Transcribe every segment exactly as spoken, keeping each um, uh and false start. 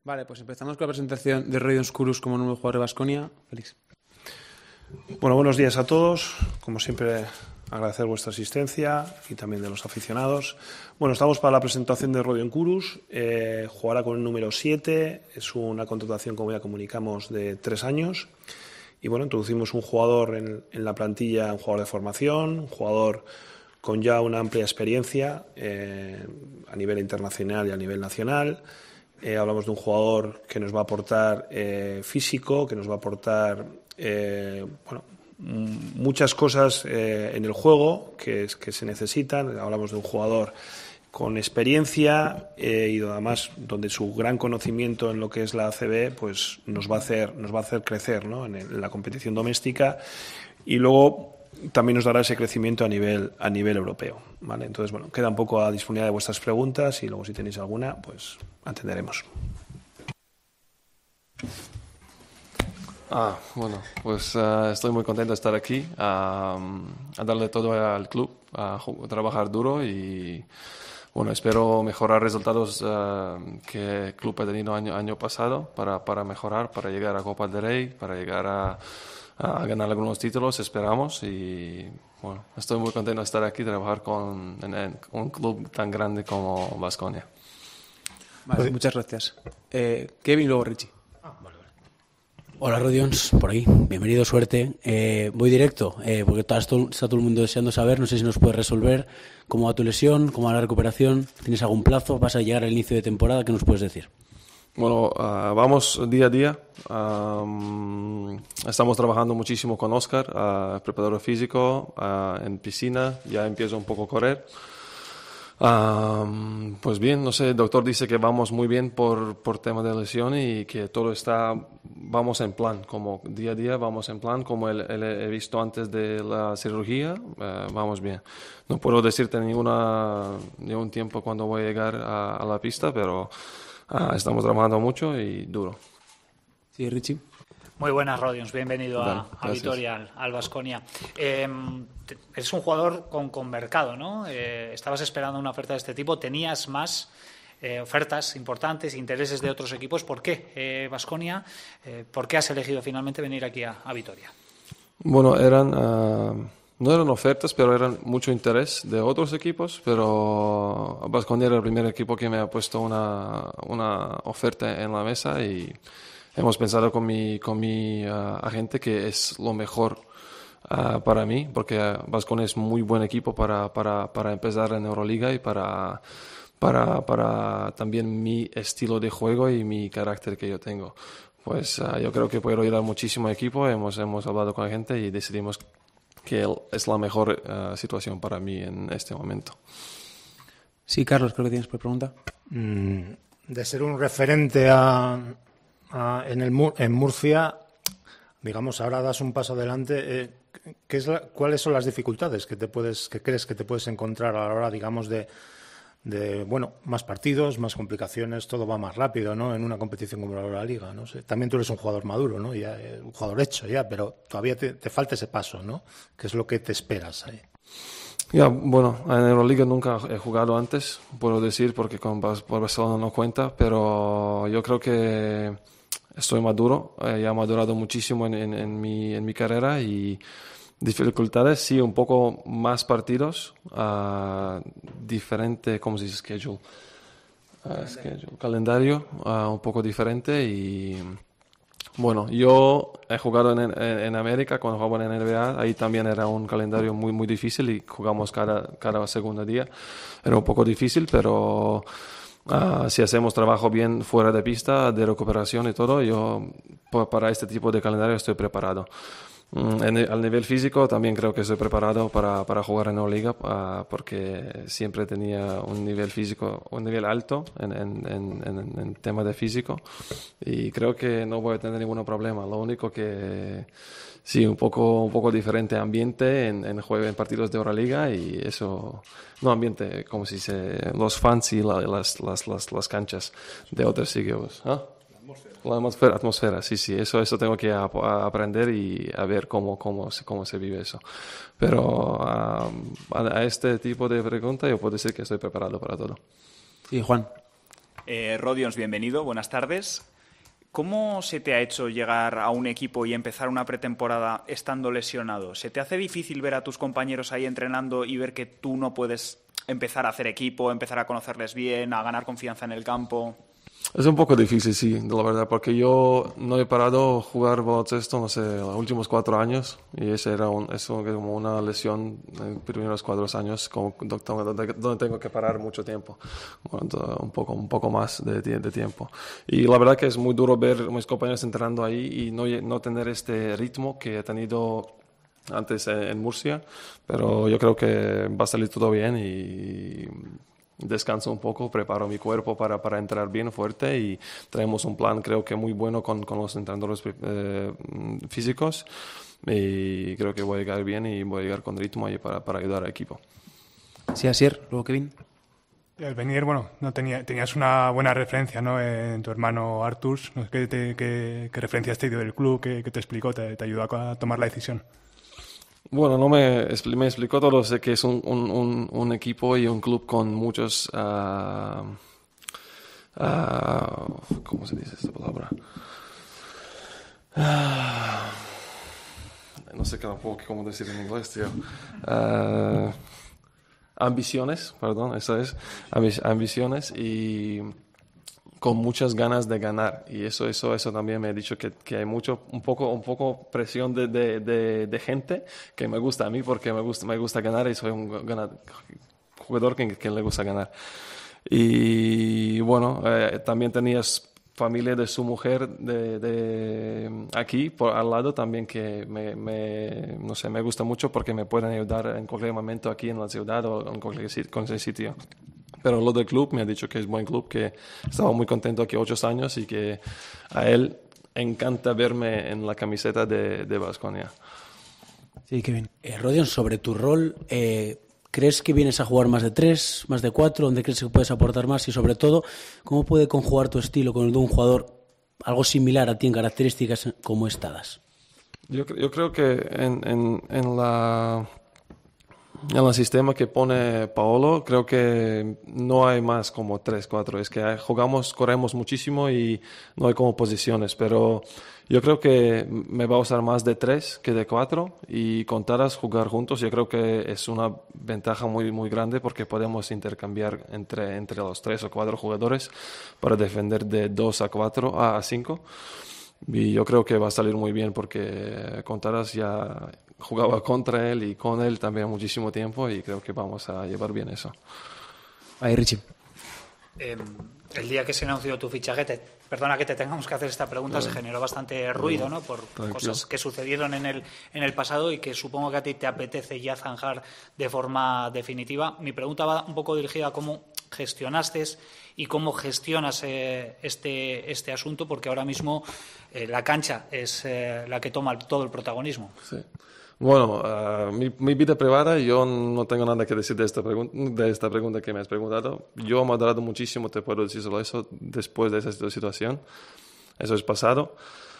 Vale, pues empezamos con la presentación de Rodions Kourous como nuevo jugador de Baskonia. Félix. Bueno, buenos días a todos. Como siempre, agradecer vuestra asistencia y también de los aficionados. Bueno, estamos para la presentación de Rodions Kourous. Eh, jugará con el número siete. Es una contratación, como ya comunicamos, de tres años. Y bueno, introducimos un jugador en, en la plantilla, un jugador de formación, un jugador con ya una amplia experiencia eh, a nivel internacional y a nivel nacional. Eh, hablamos de un jugador que nos va a aportar eh, físico, que nos va a aportar eh, bueno, muchas cosas eh, en el juego que, que se necesitan. Hablamos de un jugador con experiencia eh, y además donde su gran conocimiento en lo que es la A C B pues nos va a hacer, nos va a hacer crecer, ¿no? en, el, en la competición doméstica y luego también nos dará ese crecimiento a nivel, a nivel europeo, ¿vale? Entonces, bueno, queda un poco a disponibilidad de vuestras preguntas y luego si tenéis alguna, pues atenderemos. Ah, bueno, pues uh, estoy muy contento de estar aquí, uh, a darle todo al club, a trabajar duro y bueno, espero mejorar resultados uh, que el club ha tenido año año pasado para, para mejorar, para llegar a Copa del Rey, para llegar a a ganar algunos títulos, esperamos, y bueno, estoy muy contento de estar aquí, trabajar con en, en un club tan grande como Baskonia. Vale, muchas gracias. Eh, Kevin y luego Richie. Ah, vale, vale. Hola Rodions, por aquí, bienvenido, suerte. Eh, voy directo, eh, porque está todo, está todo el mundo deseando saber, no sé si nos puedes resolver cómo va tu lesión, cómo va la recuperación, ¿tienes algún plazo? ¿Vas a llegar al inicio de temporada? ¿Qué nos puedes decir? Bueno, uh, vamos día a día. Um, estamos trabajando muchísimo con Oscar, uh, preparador físico, uh, en piscina. Ya empiezo un poco a correr. Um, pues bien, no sé, el doctor dice que vamos muy bien por, por tema de lesión y que todo está, vamos en plan, como día a día vamos en plan, como el, el he visto antes de la cirugía, uh, vamos bien. No puedo decirte ninguna, ningún tiempo cuando voy a llegar a, a la pista, pero Ah, estamos trabajando mucho y duro. Sí, Richie. Muy buenas, Rodions. Bienvenido Vale, a, a Vitoria, al Baskonia. Eh, eres un jugador con, con mercado, ¿no? Eh, estabas esperando una oferta de este tipo. ¿Tenías más eh, ofertas importantes, intereses de otros equipos? ¿Por qué Baskonia? Eh, eh, ¿Por qué has elegido finalmente venir aquí a, a Vitoria? Bueno, eran... Uh... No eran ofertas, pero eran mucho interés de otros equipos, pero Baskonia era el primer equipo que me ha puesto una, una oferta en la mesa y hemos pensado con mi, con mi uh, agente que es lo mejor uh, para mí, porque Baskonia es muy buen equipo para, para, para empezar en Euroliga y para, para, para también mi estilo de juego y mi carácter que yo tengo. Pues uh, yo creo que puedo ayudar muchísimo al equipo, hemos, hemos hablado con la gente y decidimos que es la mejor uh, situación para mí en este momento. Sí, Carlos, creo que tienes por pregunta. Mm, de ser un referente a, a, en, el, en Murcia, digamos, ahora das un paso adelante. Eh, ¿qué es la, ¿Cuáles son las dificultades que te puedes, que crees que te puedes encontrar a la hora, digamos, de, de bueno, más partidos, más complicaciones, todo va más rápido, ¿no? En una competición como la Liga, no sé. También tú eres un jugador maduro, ¿no? Ya, un jugador hecho ya, pero todavía te, te falta ese paso, ¿no? ¿Qué es lo que te esperas ahí? Ya, bueno, en Euroliga nunca he jugado antes, puedo decir, porque con Barcelona no cuenta, pero yo creo que estoy maduro, eh, ya he madurado muchísimo en, en, en, mi, en mi carrera y dificultades, sí, un poco más partidos, uh, diferente, ¿cómo se dice? Schedule. Uh, schedule. Calendario, uh, un poco diferente y bueno, yo he jugado en, en, en América cuando jugaba en N B A, ahí también era un calendario muy muy difícil y jugamos cada, cada segundo día, era un poco difícil, pero uh, si hacemos trabajo bien fuera de pista, de recuperación y todo, yo para este tipo de calendario estoy preparado. En el, al nivel físico también creo que estoy preparado para, para jugar en Euroliga uh, porque siempre tenía un nivel físico, un nivel alto en, en, en, en, en tema de físico y creo que no voy a tener ningún problema. Lo único que sí, un poco, un poco diferente ambiente en, en juego en partidos de Euroliga y eso, no ambiente, como si se los fans y la, las, las, las, las canchas de otros equipos. ¿Ah? La atmósfera, atmósfera, sí, sí, eso, eso tengo que a, a aprender y a ver cómo, cómo, se, cómo se vive eso. Pero um, a, a este tipo de pregunta yo puedo decir que estoy preparado para todo. Sí, Juan. Eh, Rodions, bienvenido, buenas tardes. ¿Cómo se te ha hecho llegar a un equipo y empezar una pretemporada estando lesionado? ¿Se te hace difícil ver a tus compañeros ahí entrenando y ver que tú no puedes empezar a hacer equipo, empezar a conocerles bien, a ganar confianza en el campo? Es un poco difícil, sí, de la verdad, porque yo no he parado de jugar baloncesto, no sé, los últimos cuatro años, y ese era un, eso como una lesión en los primeros cuatro años, como, donde, donde tengo que parar mucho tiempo, bueno, un poco, un poco más de, de tiempo. Y la verdad que es muy duro ver a mis compañeros entrenando ahí y no, no tener este ritmo que he tenido antes en Murcia, pero yo creo que va a salir todo bien y descanso un poco, preparo mi cuerpo para, para entrar bien fuerte y traemos un plan creo que muy bueno con, con los entrenadores eh, físicos y creo que voy a llegar bien y voy a llegar con ritmo ahí para, para ayudar al equipo. Sí, Asier, luego Kevin. El venir, bueno, no tenía, tenías una buena referencia, ¿no? En tu hermano Artur, ¿no? ¿Qué, te, qué, qué referencias te dio del club? ¿Qué, qué te explicó? ¿Te, te ayudó a tomar la decisión? Bueno, no me, me explicó todo, sé que es un, un, un, un equipo y un club con muchos, uh, uh, ¿cómo se dice esta palabra? Uh, no sé cómo decir en inglés, tío. Uh, ambiciones, perdón, eso es, ambiciones y con muchas ganas de ganar, y eso eso eso también me ha dicho que, que hay mucho un poco un poco presión de, de, de, de gente que me gusta a mí porque me gusta me gusta ganar y soy un ganad, jugador que, que le gusta ganar. Y bueno, eh, también tenías familia de su mujer de, de aquí por al lado también que me, me no sé me gusta mucho porque me pueden ayudar en cualquier momento aquí en la ciudad o en cualquier, cualquier sitio. Pero lo del club me ha dicho que es buen club, que estaba muy contento aquí ocho años y que a él encanta verme en la camiseta de, de Baskonia. Sí, Kevin. Eh, Rodion, sobre tu rol, eh, ¿crees que vienes a jugar más de tres, más de cuatro? ¿Dónde crees que puedes aportar más? Y sobre todo, ¿cómo puede conjugar tu estilo con el de un jugador algo similar a ti en características como estas? Yo, yo creo que en, en, en la... En el sistema que pone Paolo, creo que no hay más como tres, cuatro. Es que hay, jugamos, corremos muchísimo y no hay como posiciones. Pero yo creo que me va a usar más de tres que de cuatro. Y con Taras jugar juntos, yo creo que es una ventaja muy, muy grande porque podemos intercambiar entre, entre los tres o cuatro jugadores para defender de dos a cuatro a cinco. Y yo creo que va a salir muy bien porque con Taras ya jugaba contra él y con él también muchísimo tiempo y creo que vamos a llevar bien eso. Ahí, Richie. Eh, el día que se anunció tu fichaje, te, perdona que te tengamos que hacer esta pregunta, Claro. se generó bastante ruido, ¿no? Por Tranquilo. cosas que sucedieron en el, en el pasado y que supongo que a ti te apetece ya zanjar de forma definitiva. Mi pregunta va un poco dirigida a cómo gestionaste y cómo gestionas eh, este, este asunto, porque ahora mismo eh, la cancha es eh, la que toma todo el protagonismo. Sí. Bueno, uh, mi, mi vida privada, yo no tengo nada que decir de esta, de esta pregunta que me has preguntado. Yo he madurado muchísimo, te puedo decir solo eso, después de esa situación. Eso es pasado.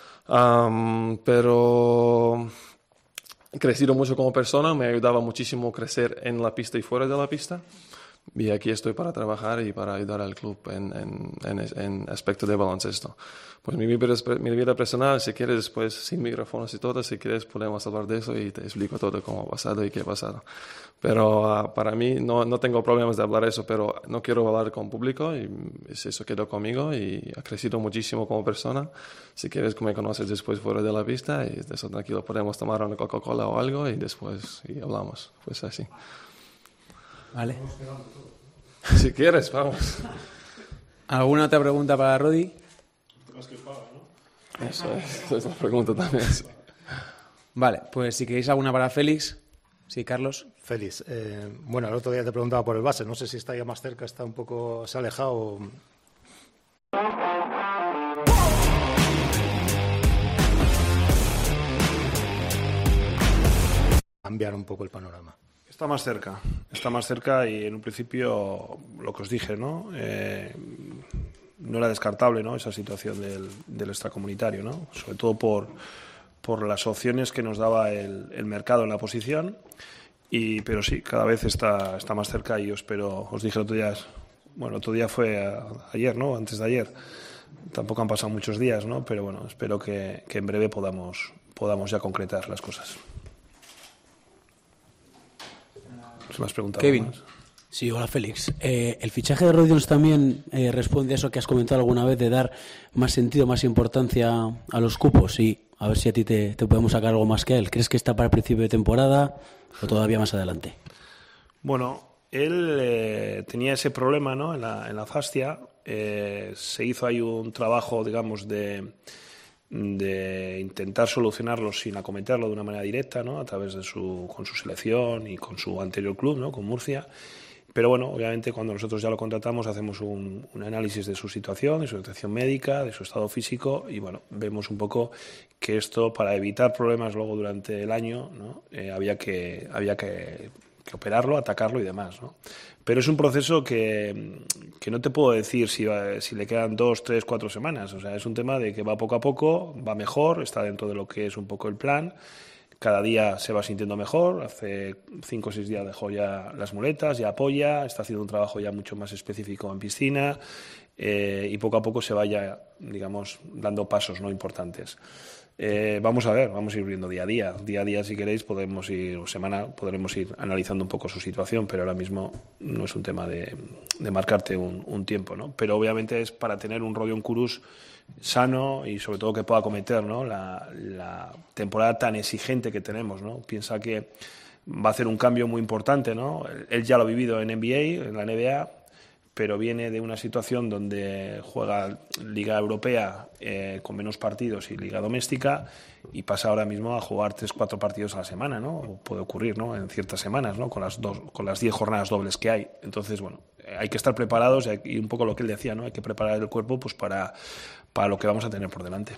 Um, pero he crecido mucho como persona, me ayudaba muchísimo a crecer en la pista y fuera de la pista. Y aquí estoy para trabajar y para ayudar al club en, en, en, en aspecto de baloncesto. Pues mi vida, mi vida personal, si quieres, después sin micrófonos y todo, si quieres podemos hablar de eso y te explico todo cómo ha pasado y qué ha pasado. Pero uh, para mí no, no tengo problemas de hablar eso, pero no quiero hablar con público y eso quedó conmigo y ha crecido muchísimo como persona. Si quieres me conoces después fuera de la pista y de eso tranquilo podemos tomar una Coca-Cola o algo y después y hablamos. Pues así. Vale. Si quieres, vamos. ¿Alguna otra pregunta para Rodi? Eso es, esa es la pregunta también. Vale, pues si queréis alguna para Félix. Sí, Carlos. Félix, eh, bueno, el otro día te preguntaba por el base, no sé si está ya más cerca, está un poco, se ha alejado. Cambiar un poco el panorama. Está más cerca, está más cerca y en un principio lo que os dije, ¿no? Eh, no era descartable, ¿no? Esa situación del, del extracomunitario, ¿no? Sobre todo por, por las opciones que nos daba el, el mercado en la posición. Y, pero sí, cada vez está, está más cerca y yo espero, os dije el otro día, bueno, otro día fue a, ayer, ¿no? Antes de ayer. Tampoco han pasado muchos días, ¿no? Pero bueno, espero que, que en breve podamos, podamos ya concretar las cosas. ¿Se me has preguntado Kevin. más? Sí, hola Félix. Eh, ¿El fichaje de Rodions también eh, responde a eso que has comentado alguna vez de dar más sentido, más importancia a los cupos? Y a ver si a ti te, te podemos sacar algo más que a él. ¿Crees que está para el principio de temporada o todavía más adelante? Bueno, él eh, tenía ese problema, ¿no? En la, en la fascia. Eh, se hizo ahí un trabajo, digamos, de, de intentar solucionarlo sin acometerlo de una manera directa, ¿no? A través de su, con su selección y con su anterior club, ¿no? Con Murcia. Pero bueno, obviamente cuando nosotros ya lo contratamos hacemos un, un análisis de su situación, de su situación médica, de su estado físico y bueno, vemos un poco que esto para evitar problemas luego durante el año, ¿no? eh, había que había que, que operarlo, atacarlo y demás, ¿no? Pero es un proceso que, que no te puedo decir si, va, si le quedan dos, tres, cuatro semanas. O sea, es un tema de que va poco a poco, va mejor, está dentro de lo que es un poco el plan. Cada día se va sintiendo mejor, hace cinco o seis días dejó ya las muletas, ya apoya, está haciendo un trabajo ya mucho más específico en piscina eh, y poco a poco se vaya, digamos, dando pasos no importantes. Eh, vamos a ver, vamos a ir viendo día a día. Día a día, si queréis, podemos ir, o semana, podremos ir analizando un poco su situación, pero ahora mismo no es un tema de, de marcarte un, un tiempo, ¿no? Pero obviamente es para tener un Rodion Kurus sano y sobre todo que pueda acometer, ¿no? la, la temporada tan exigente que tenemos, ¿no? Piensa que va a hacer un cambio muy importante, ¿no? Él ya lo ha vivido en N B A, en la N B A, pero viene de una situación donde juega Liga Europea eh, con menos partidos y Liga Doméstica y pasa ahora mismo a jugar tres, cuatro partidos a la semana, ¿no? O puede ocurrir, ¿no? En ciertas semanas, ¿no? Con las dos, con las diez jornadas dobles que hay. Entonces, bueno, hay que estar preparados y un poco lo que él decía, ¿no? Hay que preparar el cuerpo pues para, para lo que vamos a tener por delante.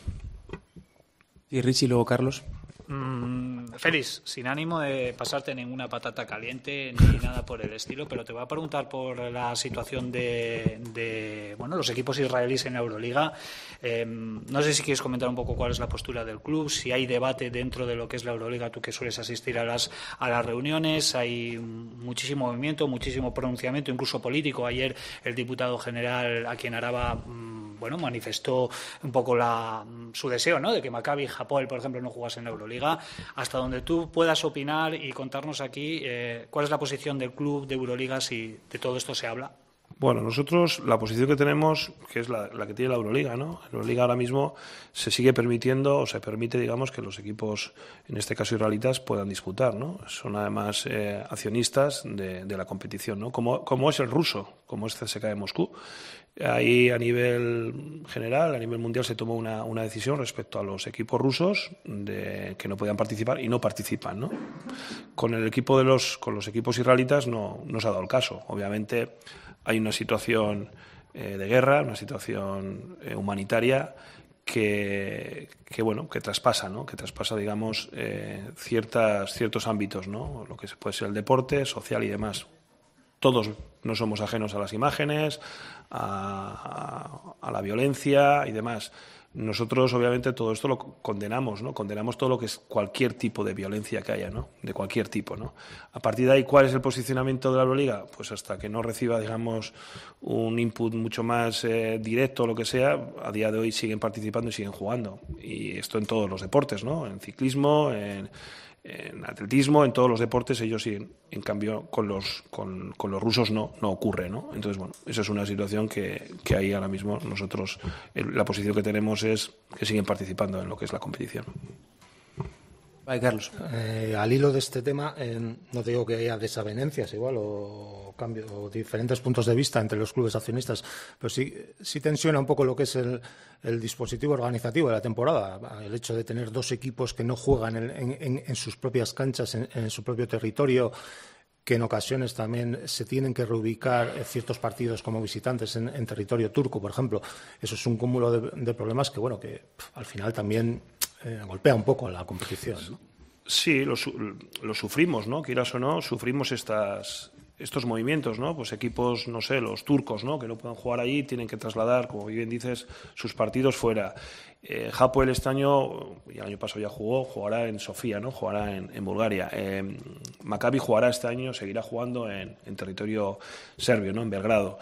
Y Richie, luego Carlos. Mm, Félix, sin ánimo de pasarte ninguna patata caliente ni nada por el estilo, pero te voy a preguntar por la situación de, de bueno, los equipos israelíes en la Euroliga. Eh, no sé si quieres comentar un poco cuál es la postura del club, si hay debate dentro de lo que es la Euroliga, tú que sueles asistir a las, a las reuniones, hay muchísimo movimiento, muchísimo pronunciamiento, incluso político. Ayer el diputado general aquí en Araba bueno, manifestó un poco la, su deseo, ¿no? De que Maccabi y Hapoel, por ejemplo, no jugasen en la Euroliga. Hasta donde tú puedas opinar y contarnos aquí eh, cuál es la posición del club de Euroliga si de todo esto se habla. Bueno, nosotros la posición que tenemos, que es la, la que tiene la Euroliga, ¿no? La Euroliga ahora mismo se sigue permitiendo, o se permite, digamos, que los equipos, en este caso israelitas, puedan disputar, ¿no? Son además eh, accionistas de, de la competición, ¿no? Como, como es el ruso, como es C S K A de Moscú. Ahí a nivel general, a nivel mundial, se tomó una, una decisión respecto a los equipos rusos de que no podían participar y no participan, ¿no? Con el equipo de los, con los equipos israelitas no, no se ha dado el caso. Obviamente hay una situación eh, de guerra, una situación eh, humanitaria que, que bueno que traspasa, ¿no? Que traspasa, digamos, eh, ciertas ciertos ámbitos, ¿no? Lo que puede ser el deporte, social y demás. Todos no somos ajenos a las imágenes, a, a, a la violencia y demás. Nosotros, obviamente, todo esto lo condenamos, ¿no? Condenamos todo lo que es cualquier tipo de violencia que haya, ¿no? De cualquier tipo, ¿no? A partir de ahí, ¿cuál es el posicionamiento de la Euroliga? Pues hasta que no reciba, digamos, un input mucho más eh, directo o lo que sea, a día de hoy siguen participando y siguen jugando. Y esto en todos los deportes, ¿no? En ciclismo, en... en atletismo, en todos los deportes ellos siguen. En cambio, con los con, con los rusos no no ocurre, ¿no? Entonces, bueno, esa es una situación que, que ahí ahora mismo nosotros, el, la posición que tenemos es que siguen participando en lo que es la competición. Vale, Carlos. Eh, al hilo de este tema, eh, no te digo que haya desavenencias igual o, cambio, o diferentes puntos de vista entre los clubes accionistas, pero sí, sí tensiona un poco lo que es el, el dispositivo organizativo de la temporada. El hecho de tener dos equipos que no juegan en, en, en sus propias canchas, en, en su propio territorio, que en ocasiones también se tienen que reubicar ciertos partidos como visitantes en, en territorio turco, por ejemplo. Eso es un cúmulo de, de problemas que, bueno, que pff, al final también Eh, golpea un poco la competición, ¿no? Sí, lo, lo sufrimos, ¿no? Quieras o no, sufrimos estas, estos movimientos, ¿no? Pues equipos, no sé, los turcos, ¿no? Que no pueden jugar allí, tienen que trasladar, como bien dices, sus partidos fuera. Eh, Hapoel este año, y el año pasado ya jugó, jugará en Sofía, ¿no? Jugará en, en Bulgaria. Eh, Maccabi jugará este año, seguirá jugando en, en territorio serbio, ¿no? En Belgrado.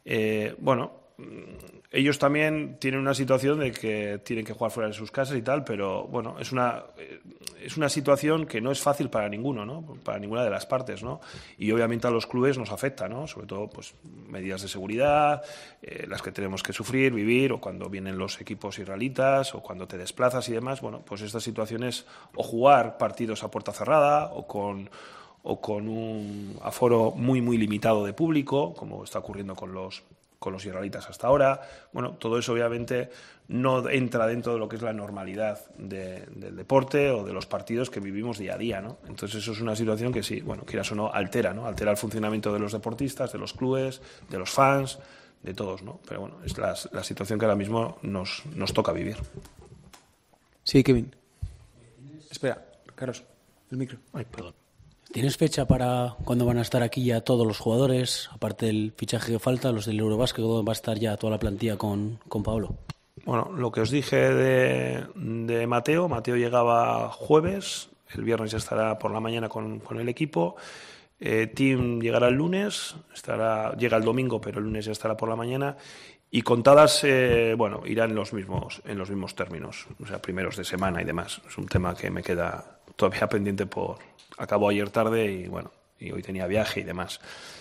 Eh, bueno, ellos también tienen una situación de que tienen que jugar fuera de sus casas y tal, pero bueno, es una, es una situación que no es fácil para ninguno, ¿no? Para ninguna de las partes, ¿no? Y obviamente a los clubes nos afecta, ¿no? Sobre todo, pues, medidas de seguridad, eh, las que tenemos que sufrir, vivir, o cuando vienen los equipos israelitas, o cuando te desplazas y demás. Bueno, pues estas situaciones, o jugar partidos a puerta cerrada, o con o con un aforo muy, muy limitado de público, como está ocurriendo con los con los israelitas hasta ahora. Bueno, todo eso obviamente no entra dentro de lo que es la normalidad de, del deporte o de los partidos que vivimos día a día, ¿no? Entonces eso es una situación que sí, bueno, quieras o no, altera, ¿no? Altera el funcionamiento de los deportistas, de los clubes, de los fans, de todos, ¿no? Pero bueno, es la, la situación que ahora mismo nos, nos toca vivir. Sí, Kevin. Espera, Carlos, el micro. Ay, perdón. ¿Tienes fecha para cuándo van a estar aquí ya todos los jugadores? Aparte del fichaje que falta, los del Eurobasket, ¿dónde va a estar ya toda la plantilla con, con Pablo? Bueno, lo que os dije de, de Mateo, Mateo llegaba jueves, el viernes ya estará por la mañana con, con el equipo. Eh, Tim llegará el lunes, estará, llega el domingo, pero el lunes ya estará por la mañana. Y contadas, eh, bueno, irán en los mismos, en los mismos términos, o sea, primeros de semana y demás. Es un tema que me queda todavía pendiente por... Acabó ayer tarde y bueno, y hoy tenía viaje y demás.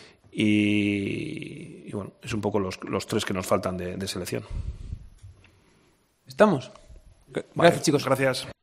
Y, y bueno, es un poco los, los tres que nos faltan de, de selección. ¿Estamos? Gracias, Vale, chicos. Gracias.